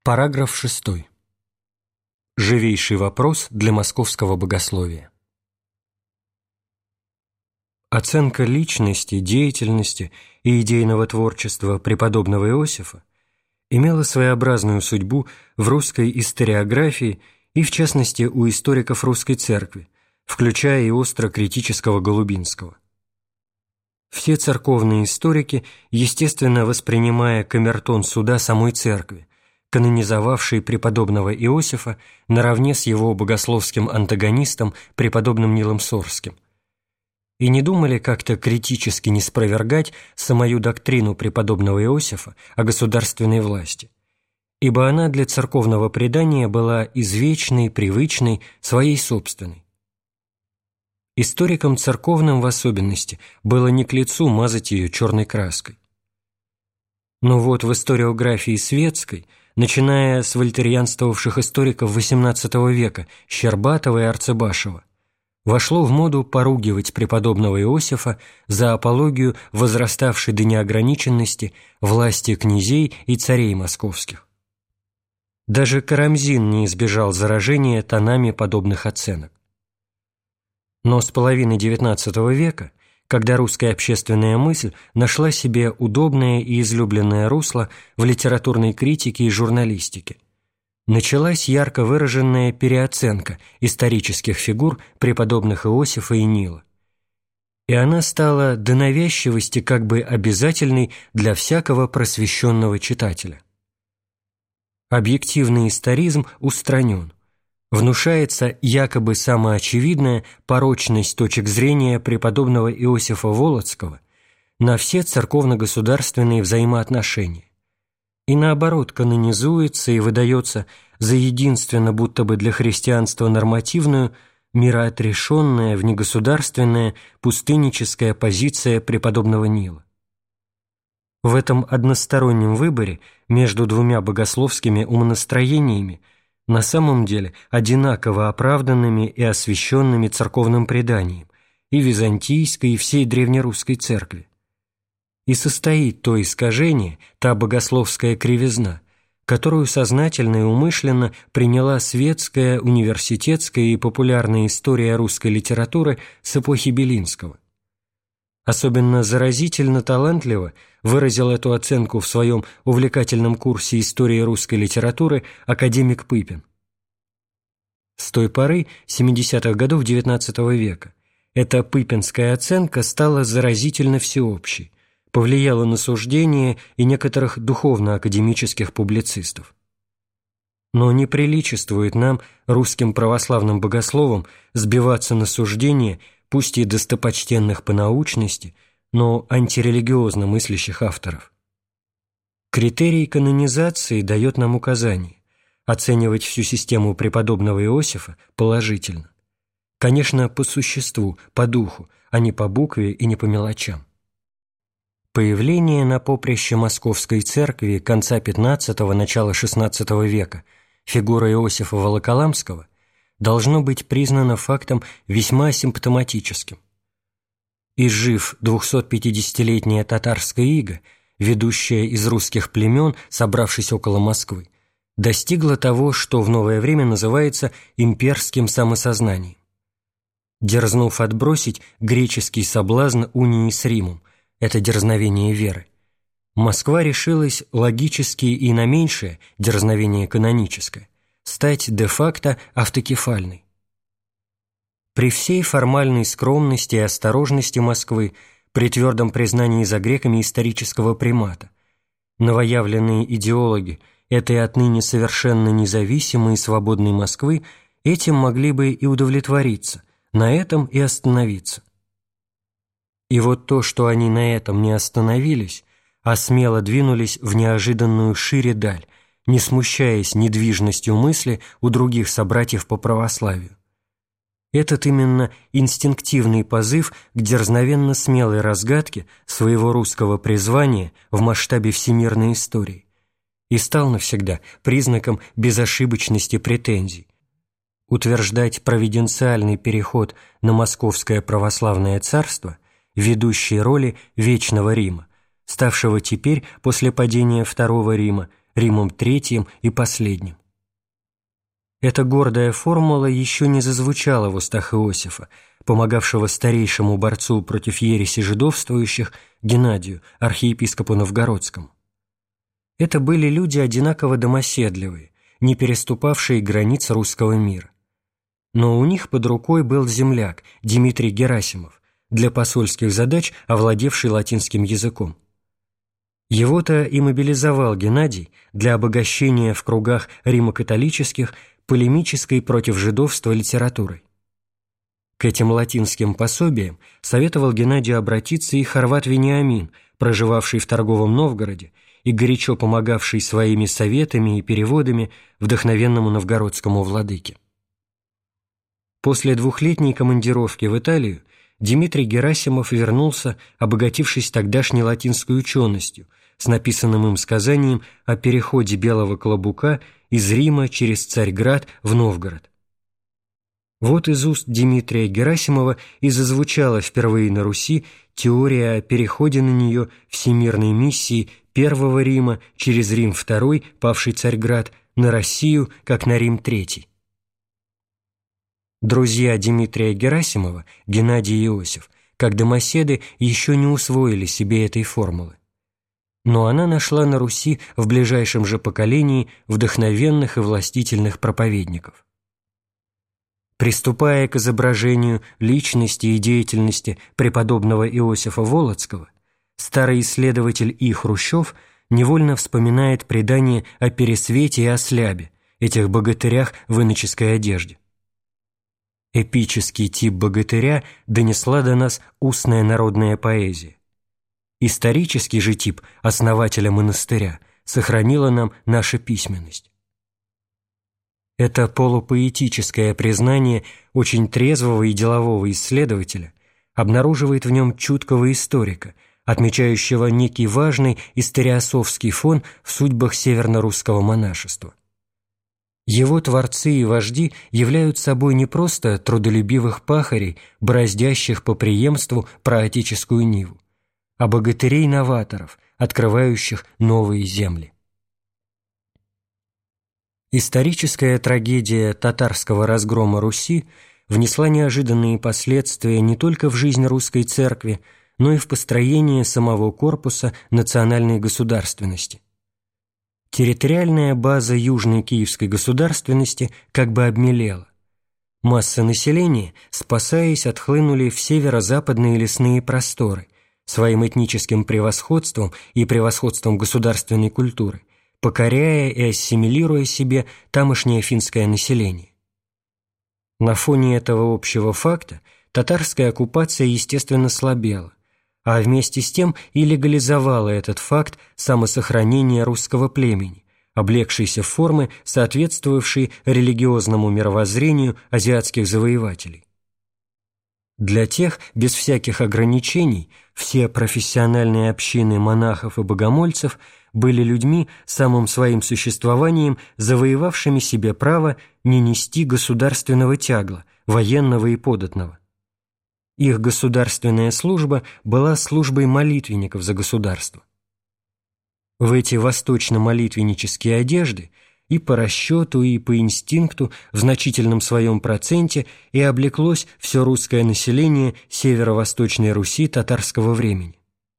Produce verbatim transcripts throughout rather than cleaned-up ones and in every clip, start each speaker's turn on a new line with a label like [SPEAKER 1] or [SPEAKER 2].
[SPEAKER 1] Параграф шестой. Живейший вопрос для московского богословия. Оценка личности, деятельности и идейного творчества преподобного Иосифа имела своеобразную судьбу в русской историографии и, в частности, у историков русской церкви, включая и остро-критического Голубинского. Все церковные историки, естественно, воспринимая камертон суда самой церкви, канонизовавший преподобного Иосифа наравне с его богословским антагонистом преподобным Нилом Сорским, и не думали как-то критически не спровергать самую доктрину преподобного Иосифа о государственной власти, ибо она для церковного предания была извечной, привычной, своей собственной. Историкам церковным в особенности было не к лицу мазать ее черной краской. Но вот в историографии светской, начиная с вольтерьянствовавших историков восемнадцатого века Щербатова и Арцебашева, вошло в моду поругивать преподобного Иосифа за апологию возраставшей до неограниченности власти князей и царей московских. Даже Карамзин не избежал заражения тонами подобных оценок. Но с половины девятнадцатого века, когда русская общественная мысль нашла себе удобное и излюбленное русло в литературной критике и журналистике, началась ярко выраженная переоценка исторических фигур преподобных Иосифа и Нила. И она стала до навязчивости как бы обязательной для всякого просвещенного читателя. Объективный историзм устранен. Внушается якобы самоочевидная порочность точек зрения преподобного Иосифа Волоцкого на все церковно-государственные взаимоотношения, и наоборот канонизуется и выдается за единственно будто бы для христианства нормативную, мироотрешенная, внегосударственная, пустынническая позиция преподобного Нила. В этом одностороннем выборе между двумя богословскими умонастроениями на самом деле одинаково оправданными и освященными церковным преданием и византийской, и всей древнерусской церкви. И состоит то искажение, та богословская кривизна, которую сознательно и умышленно приняла светская, университетская и популярная история русской литературы с эпохи Белинского. Особенно заразительно талантливо выразил эту оценку в своем увлекательном курсе истории русской литературы академик Пыпин. С той поры, семидесятых годов девятнадцатого века, эта пыпинская оценка стала заразительно всеобщей, повлияла на суждения и некоторых духовно-академических публицистов. Но не приличествует нам, русским православным богословам, сбиваться на суждения, пусть и достопочтенных по научности, но антирелигиозно мыслящих авторов. Критерий канонизации дает нам указание оценивать всю систему преподобного Иосифа положительно. Конечно, по существу, по духу, а не по букве и не по мелочам. Появление на поприще Московской церкви конца пятнадцатого – начала шестнадцатого века фигуры Иосифа Волоколамского должно быть признано фактом весьма симптоматическим. Изжив двухсотпятидесятилетняя татарская ига, ведущая из русских племен, собравшись около Москвы, достигла того, что в новое время называется имперским самосознанием. Дерзнув отбросить греческий соблазн унии с Римом, это дерзновение веры, Москва решилась логически и на меньшее дерзновение каноническое стать де-факто автокефальной. При всей формальной скромности и осторожности Москвы, при твердом признании за греками исторического примата, новоявленные идеологи этой отныне совершенно независимой и свободной Москвы этим могли бы и удовлетвориться, на этом и остановиться. И вот то, что они на этом не остановились, а смело двинулись в неожиданную шире даль, не смущаясь недвижностью мысли у других собратьев по православию. Этот именно инстинктивный позыв к дерзновенно смелой разгадке своего русского призвания в масштабе всемирной истории и стал навсегда признаком безошибочности претензий. Утверждать провиденциальный переход на Московское православное царство, ведущей роли Вечного Рима, ставшего теперь, после падения Второго Рима, Римом третьим и последним. Эта гордая формула еще не зазвучала в устах Иосифа, помогавшего старейшему борцу против ереси жидовствующих Геннадию, архиепископу Новгородскому. Это были люди одинаково домоседливые, не переступавшие границ русского мира. Но у них под рукой был земляк Дмитрий Герасимов, для посольских задач овладевший латинским языком. Его-то и мобилизовал Геннадий для обогащения в кругах римо-католических полемической против жидовства литературой. К этим латинским пособиям советовал Геннадию обратиться и хорват Вениамин, проживавший в торговом Новгороде и горячо помогавший своими советами и переводами вдохновенному новгородскому владыке. После двухлетней командировки в Италию Дмитрий Герасимов вернулся, обогатившись тогдашней латинской ученостью, с написанным им сказанием о переходе Белого Клобука из Рима через Царьград в Новгород. Вот из уст Дмитрия Герасимова и зазвучала впервые на Руси теория о переходе на нее всемирной миссии Первого Рима через Рим Второй, павший Царьград, на Россию, как на Рим Третий. Друзья Дмитрия Герасимова, Геннадий и Иосиф, как домоседы, еще не усвоили себе этой формулы. Но она нашла на Руси в ближайшем же поколении вдохновенных и властительных проповедников. Приступая к изображению личности и деятельности преподобного Иосифа Волоцкого, старый исследователь И. Хрущев невольно вспоминает предание о Пересвете и Ослябе, этих богатырях в иноческой одежде. Эпический тип богатыря донесла до нас устная народная поэзия. Исторический же тип основателя монастыря сохранила нам наша письменность. Это полупоэтическое признание очень трезвого и делового исследователя обнаруживает в нем чуткого историка, отмечающего некий важный историософский фон в судьбах северно-русского монашества. Его творцы и вожди являются собой не просто трудолюбивых пахарей, бороздящих по преемству праотеческую ниву, а богатырей-новаторов, открывающих новые земли. Историческая трагедия татарского разгрома Руси внесла неожиданные последствия не только в жизнь русской церкви, но и в построение самого корпуса национальной государственности. Территориальная база Южной Киевской государственности как бы обмелела. Массы населения, спасаясь, отхлынули в северо-западные лесные просторы, своим этническим превосходством и превосходством государственной культуры, покоряя и ассимилируя себе тамошнее финское население. На фоне этого общего факта татарская оккупация, естественно, слабела, а вместе с тем и легализовала этот факт самосохранения русского племени, облегшийся в формы, соответствовавшие религиозному мировоззрению азиатских завоевателей. Для тех, без всяких ограничений, все профессиональные общины монахов и богомольцев были людьми, самым своим существованием завоевавшими себе право не нести государственного тягла, военного и податного. Их государственная служба была службой молитвенников за государство. В эти восточно-молитвеннические одежды и по расчету, и по инстинкту в значительном своем проценте и облеклось все русское население северо-восточной Руси татарского времени.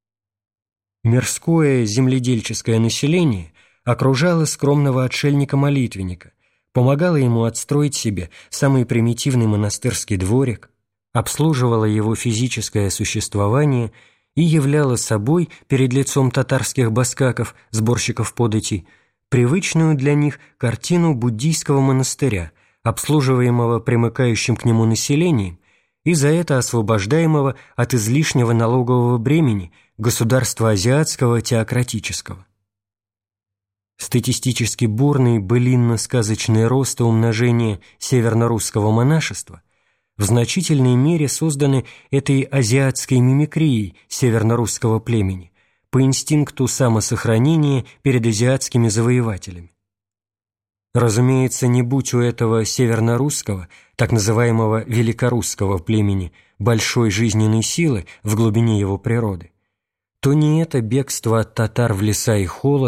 [SPEAKER 1] Мирское земледельческое население окружало скромного отшельника-молитвенника, помогало ему отстроить себе самый примитивный монастырский дворик, обслуживало его физическое существование и являло собой перед лицом татарских баскаков, сборщиков податей, привычную для них картину буддийского монастыря, обслуживаемого примыкающим к нему населением и за это освобождаемого от излишнего налогового бремени государства азиатского теократического. Статистически бурный былинно-сказочный рост и умножение северно-русского монашества в значительной мере созданы этой азиатской мимикрией северно-русского племени по инстинкту самосохранения перед азиатскими завоевателями. Разумеется, не будь у этого северно-русского, так называемого великорусского племени, большой жизненной силы в глубине его природы, то ни это бегство от татар в леса и холод,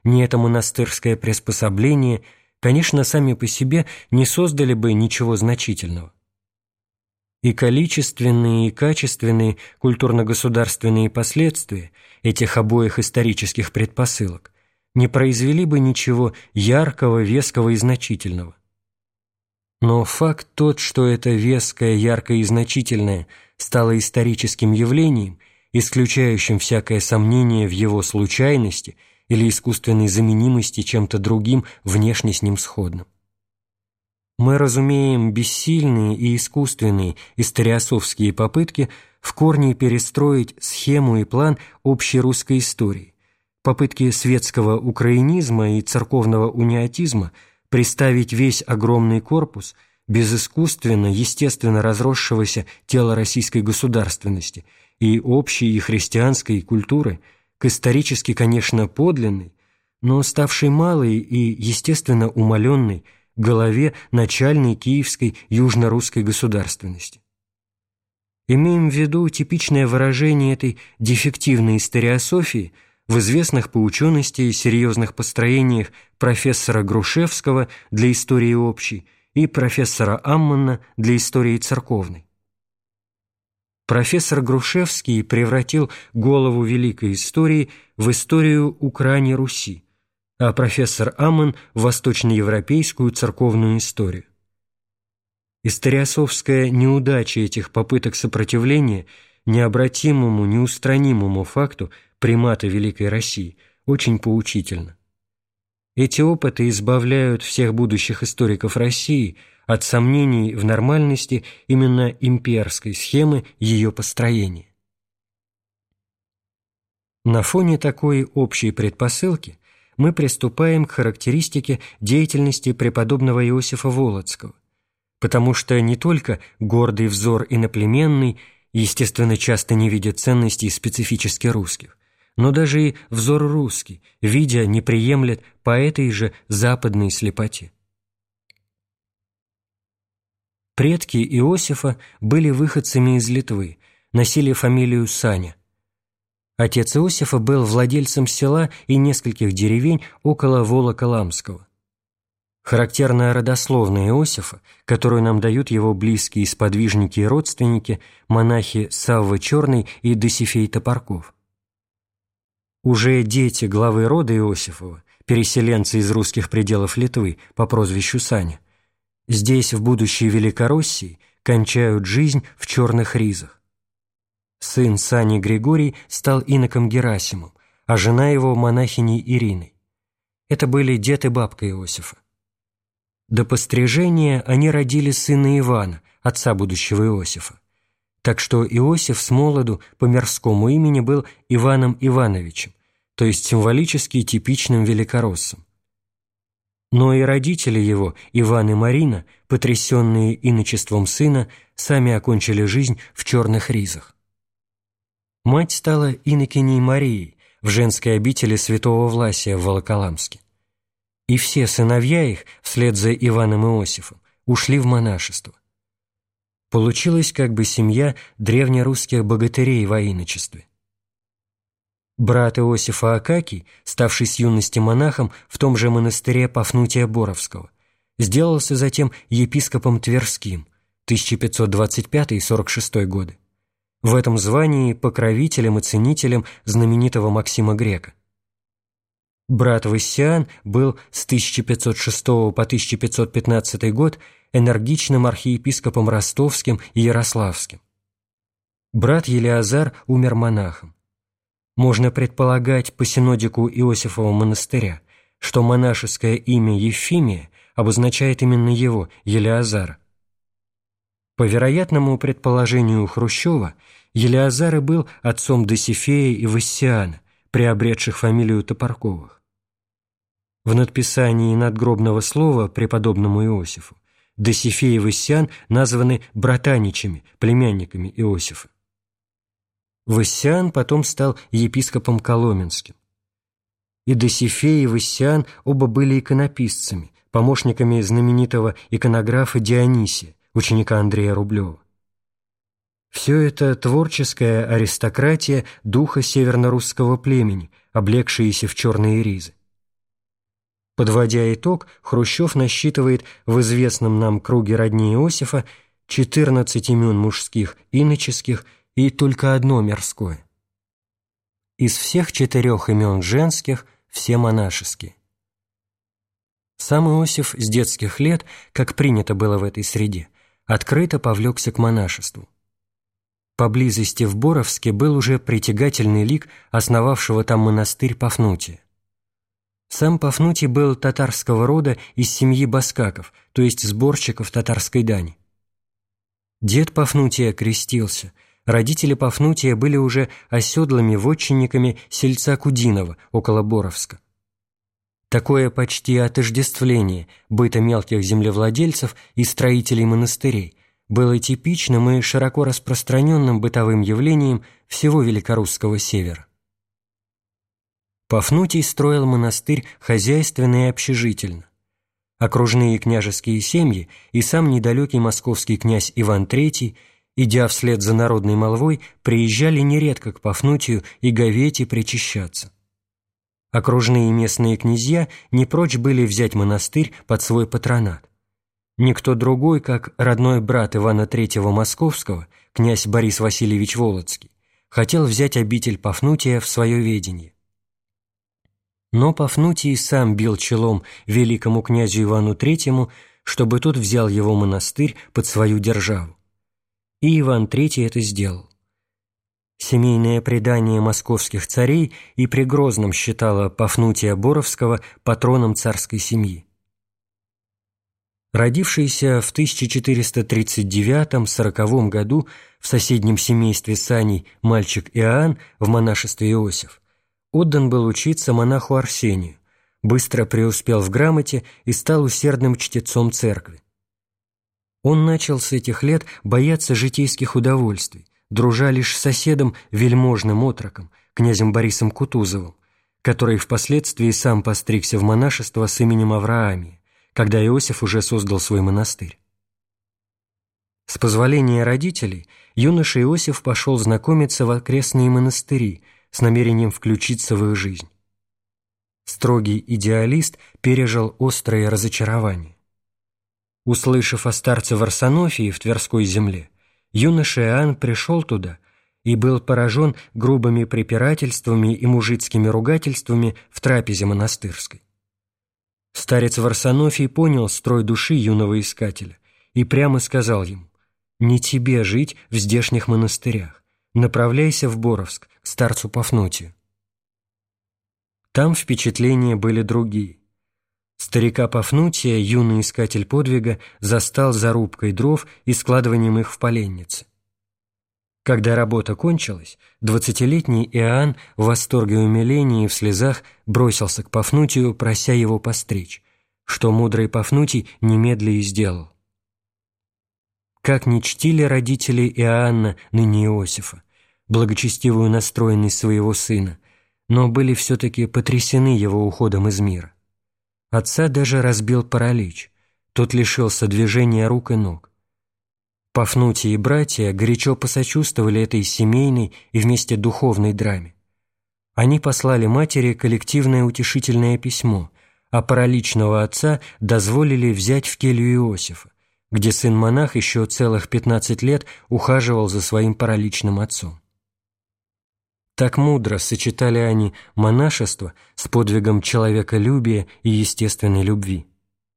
[SPEAKER 1] ни это монастырское приспособление, конечно, сами по себе не создали бы ничего значительного. И количественные, и качественные культурно-государственные последствия этих обоих исторических предпосылок не произвели бы ничего яркого, веского и значительного. Но факт тот, что это веское, яркое и значительное стало историческим явлением, исключающим всякое сомнение в его случайности или искусственной заменимости чем-то другим, внешне с ним сходным. Мы разумеем бессильные и искусственные историософские попытки в корне перестроить схему и план общей русской истории, попытки светского украинизма и церковного униатизма представить весь огромный корпус без искусственно, естественно разросшегося тела российской государственности и общей и христианской культуры к исторически, конечно, подлинной, но ставшей малой и, естественно, умаленной голове начальной киевской южно-русской государственности. Имеем в виду типичное выражение этой дефективной историософии в известных по учености серьезных построениях профессора Грушевского для истории общей и профессора Аммана для истории церковной. Профессор Грушевский превратил голову великой истории в историю Украины Руси, а профессор Амман – в восточноевропейскую церковную историю. Историософская неудача этих попыток сопротивления необратимому, неустранимому факту примата Великой России очень поучительна. Эти опыты избавляют всех будущих историков России от сомнений в нормальности именно имперской схемы ее построения. На фоне такой общей предпосылки мы приступаем к характеристике деятельности преподобного Иосифа Волоцкого, потому что не только гордый взор иноплеменный, естественно, часто не видит ценностей специфически русских, но даже и взор русский, видя, не приемлет по этой же западной слепоте. Предки Иосифа были выходцами из Литвы, носили фамилию Саня. Отец Иосифа был владельцем села и нескольких деревень около Волоколамского. Характерная родословная Иосифа, которую нам дают его близкие сподвижники и родственники, монахи Савва Черный и Досифей Топорков. Уже дети главы рода Иосифова, переселенцы из русских пределов Литвы по прозвищу Саня, здесь, в будущей Великороссии, кончают жизнь в черных ризах. Сын Сани Григорий стал иноком Герасимом, а жена его монахиней Ириной. Это были дед и бабка Иосифа. До пострижения они родили сына Ивана, отца будущего Иосифа. Так что Иосиф с молоду по мирскому имени был Иваном Ивановичем, то есть символически типичным великороссом. Но и родители его, Иван и Марина, потрясенные иночеством сына, сами окончили жизнь в черных ризах. Мать стала инокиней Марией в женской обители святого Власия в Волоколамске. И все сыновья их, вслед за Иваном Иосифом, ушли в монашество. Получилась как бы семья древнерусских богатырей во иночестве. Брат Иосифа Акакий, ставший с юности монахом в том же монастыре Пафнутия Боровского, сделался затем епископом Тверским тысяча пятьсот двадцать пятый — сорок шестой годы. В этом звании покровителем и ценителем знаменитого Максима Грека. Брат Вассиан был с тысяча пятьсот шестого по тысяча пятьсот пятнадцатый год энергичным архиепископом Ростовским и Ярославским. Брат Елеазар умер монахом. Можно предполагать по синодику Иосифова монастыря, что монашеское имя Ефимия обозначает именно его, Елеазара. По вероятному предположению Хрущева, Елеазар и был отцом Досифея и Вассиана, приобретших фамилию Топорковых. В надписании надгробного слова преподобному Иосифу Досифей и Вассиан названы братаничами, племянниками Иосифа. Вассиан потом стал епископом Коломенским. И Досифей и Вассиан оба были иконописцами, помощниками знаменитого иконографа Дионисия, ученика Андрея Рублева. Все это творческая аристократия духа северно-русского племени, облекшиеся в черные ризы. Подводя итог, Хрущев насчитывает в известном нам круге родни Иосифа четырнадцать имен мужских, иноческих и только одно мирское. Из всех четырех имен женских все монашеские. Сам Иосиф с детских лет, как принято было в этой среде, открыто повлекся к монашеству. Поблизости в Боровске был уже притягательный лик основавшего там монастырь Пафнутия. Сам Пафнутий был татарского рода из семьи баскаков, то есть сборщиков татарской дани. Дед Пафнутия крестился, родители Пафнутия были уже оседлыми вотчинниками сельца Кудинова около Боровска. Такое почти отождествление быта мелких землевладельцев и строителей монастырей было типичным и широко распространенным бытовым явлением всего великорусского севера. Пафнутий строил монастырь хозяйственно и общежительно. Окружные княжеские семьи и сам недалекий московский князь Иван Третий, идя вслед за народной молвой, приезжали нередко к Пафнутию и говете причащаться. Окружные местные князья не прочь были взять монастырь под свой патронат. Никто другой, как родной брат Ивана Третьего Московского, князь Борис Васильевич Волоцкий, хотел взять обитель Пафнутия в свое ведение. Но Пафнутий сам бил челом великому князю Ивану Третьему, чтобы тот взял его монастырь под свою державу. И Иван Третий это сделал. Семейное предание московских царей и при Грозном считало Пафнутия Боровского патроном царской семьи. Родившийся в тысяча четыреста тридцать девятом — сороковом году в соседнем семействе Саней мальчик Иоанн в монашестве Иосиф отдан был учиться монаху Арсению, быстро преуспел в грамоте и стал усердным чтецом церкви. Он начал с этих лет бояться житейских удовольствий, дружа лишь с соседом вельможным отроком, князем Борисом Кутузовым, который впоследствии сам постригся в монашество с именем Авраамия, когда Иосиф уже создал свой монастырь. С позволения родителей юноша Иосиф пошел знакомиться в окрестные монастыри с намерением включиться в их жизнь. Строгий идеалист пережил острое разочарование. Услышав о старце Варсонофии в Тверской земле, юноша Иоанн пришел туда и был поражен грубыми препирательствами и мужицкими ругательствами в трапезе монастырской. Старец Варсонофий понял строй души юного искателя и прямо сказал ему: «Не тебе жить в здешних монастырях, направляйся в Боровск, к старцу Пафнутию». Там впечатления были другие. Старика Пафнутия юный искатель подвига застал за рубкой дров и складыванием их в поленнице. Когда работа кончилась, двадцатилетний Иоанн в восторге и умилении и в слезах бросился к Пафнутию, прося его постричь, что мудрый Пафнутий немедля и сделал. Как не чтили родители Иоанна, ныне Иосифа, благочестивую настроенность своего сына, но были все-таки потрясены его уходом из мира. Отца даже разбил паралич, тот лишился движения рук и ног. Пафнутий и братья горячо посочувствовали этой семейной и вместе духовной драме. Они послали матери коллективное утешительное письмо, а параличного отца дозволили взять в келью Иосифа, где сын-монах еще целых пятнадцать лет ухаживал за своим параличным отцом. Так мудро сочетали они монашество с подвигом человеколюбия и естественной любви.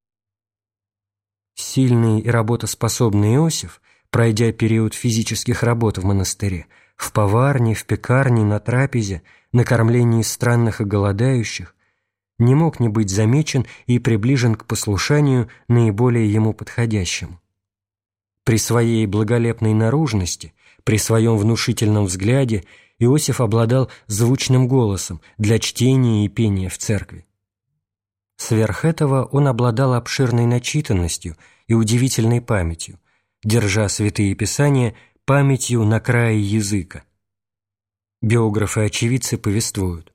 [SPEAKER 1] Сильный и работоспособный Иосиф, пройдя период физических работ в монастыре, в поварне, в пекарне, на трапезе, на кормлении странных и голодающих, не мог не быть замечен и приближен к послушанию наиболее ему подходящему. При своей благолепной наружности, при своем внушительном взгляде Иосиф обладал звучным голосом для чтения и пения в церкви. Сверх этого он обладал обширной начитанностью и удивительной памятью, держа святые писания памятью на крае языка. Биографы и очевидцы повествуют: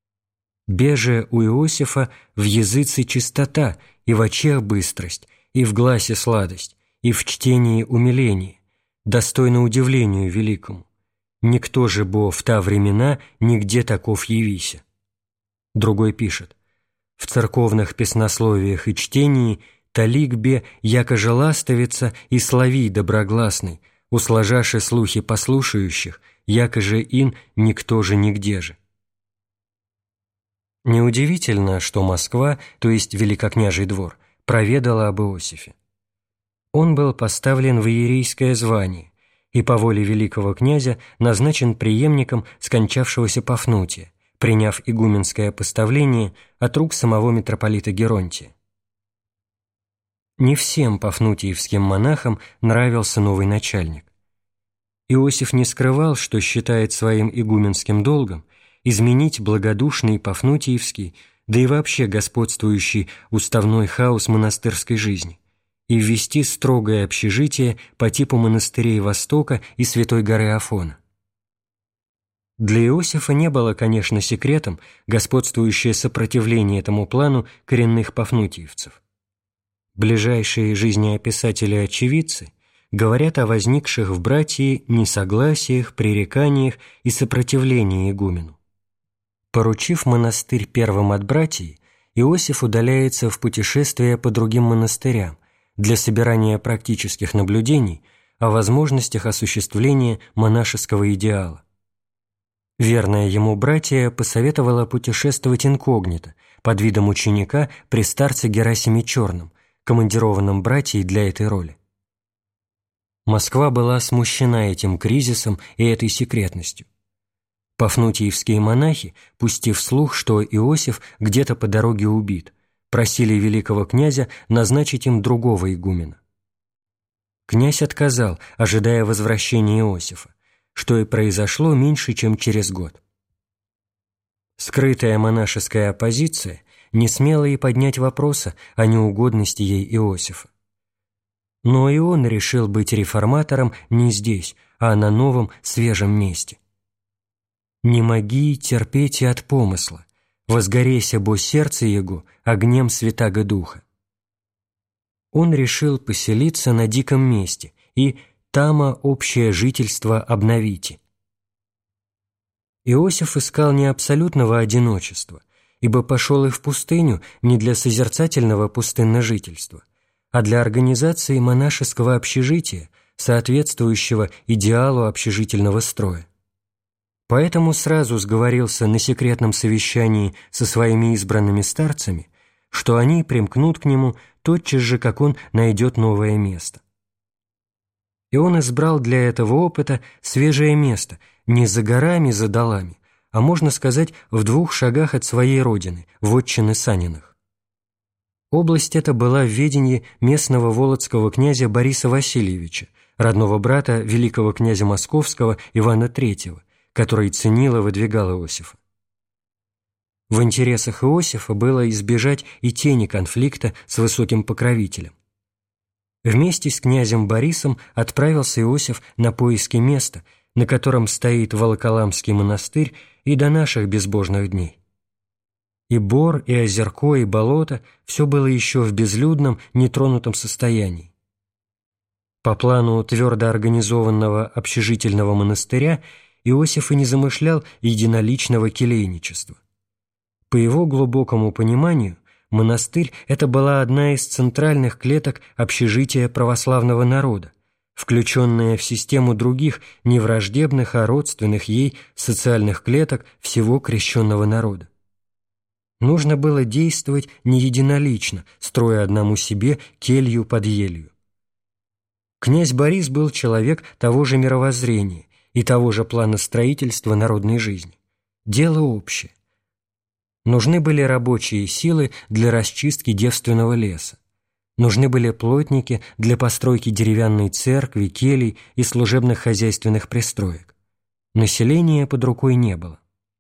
[SPEAKER 1] «Беже у Иосифа в языце чистота, и в очах быстрость, и в гласе сладость, и в чтении умиление, достойно удивлению великому. Никто же бо в та времена нигде таков явися». Другой пишет: в церковных песнословиях и чтении «Талик бе, яко же ластовица, и слави доброгласный, услажаши слухи послушающих, яко же ин никто же нигде же». Неудивительно, что Москва, то есть Великокняжий двор, проведала об Иосифе. Он был поставлен в иерейское звание и по воле великого князя назначен преемником скончавшегося Пафнутия, приняв игуменское поставление от рук самого митрополита Геронтия. Не всем пафнутиевским монахам нравился новый начальник. Иосиф не скрывал, что считает своим игуменским долгом изменить благодушный пафнутиевский, да и вообще господствующий уставной хаос монастырской жизни и ввести строгое общежитие по типу монастырей Востока и Святой горы Афона. Для Иосифа не было, конечно, секретом господствующее сопротивление этому плану коренных пафнутиевцев. Ближайшие жизнеописатели-очевидцы говорят о возникших в братии несогласиях, пререканиях и сопротивлении игумену. Поручив монастырь первым от братьев, Иосиф удаляется в путешествие по другим монастырям для собирания практических наблюдений о возможностях осуществления монашеского идеала. Верная ему братья посоветовала путешествовать инкогнито под видом ученика при старце Герасиме Черном, командированном братьей для этой роли. Москва была смущена этим кризисом и этой секретностью. Пафнутиевские монахи, пустив слух, что Иосиф где-то по дороге убит, просили великого князя назначить им другого игумена. Князь отказал, ожидая возвращения Иосифа, что и произошло меньше, чем через год. Скрытая монашеская оппозиция не смела и поднять вопроса о неугодности ей Иосифа. Но и он решил быть реформатором не здесь, а на новом, свежем месте. «Не моги терпеть и от помысла, возгорейся бо сердце его огнем Святаго Духа». Он решил поселиться на диком месте и «тама общее жительство обновите». Иосиф искал не абсолютного одиночества, ибо пошел и в пустыню не для созерцательного пустынножительства, а для организации монашеского общежития, соответствующего идеалу общежительного строя. Поэтому сразу сговорился на секретном совещании со своими избранными старцами, что они примкнут к нему тотчас же, как он найдет новое место. И он избрал для этого опыта свежее место, не за горами, за долами, а, можно сказать, в двух шагах от своей родины, вотчины Саниных. Область эта была в ведении местного володского князя Бориса Васильевича, родного брата великого князя Московского Ивана Третьего, который ценил и выдвигал Иосифа. В интересах Иосифа было избежать и тени конфликта с высоким покровителем. Вместе с князем Борисом отправился Иосиф на поиски места, на котором стоит Волоколамский монастырь и до наших безбожных дней. И бор, и озерко, и болото – все было еще в безлюдном, нетронутом состоянии. По плану твердо организованного общежительного монастыря Иосиф и не замышлял единоличного келейничества. По его глубокому пониманию, монастырь – это была одна из центральных клеток общежития православного народа, включенная в систему других, не враждебных, а родственных ей социальных клеток всего крещенного народа. Нужно было действовать не единолично, строя одному себе келью под елью. Князь Борис был человек того же мировоззрения и того же плана строительства народной жизни. Дело общее. Нужны были рабочие силы для расчистки девственного леса. Нужны были плотники для постройки деревянной церкви, келий и служебных хозяйственных пристроек. Населения под рукой не было.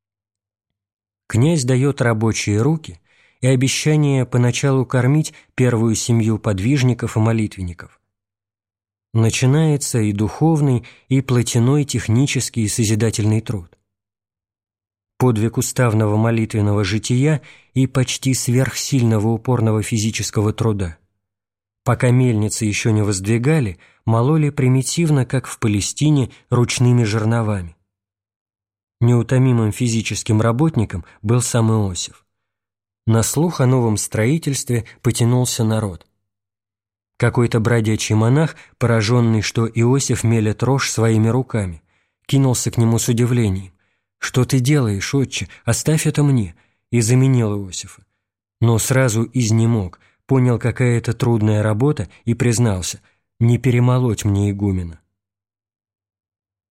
[SPEAKER 1] Князь дает рабочие руки и обещание поначалу кормить первую семью подвижников и молитвенников. Начинается и духовный, и плотяной технический и созидательный труд. Подвиг уставного молитвенного жития и почти сверхсильного упорного физического труда. Пока мельницы еще не воздвигали, мололи примитивно, как в Палестине, ручными жерновами. Неутомимым физическим работником был сам Иосиф. На слух о новом строительстве потянулся народ. Какой-то бродячий монах, пораженный, что Иосиф мелет рожь своими руками, кинулся к нему с удивлением. «Что ты делаешь, отче? Оставь это мне!» и заменил Иосифа. Но сразу изнемог, понял, какая это трудная работа, и признался: «Не перемолоть мне игумена».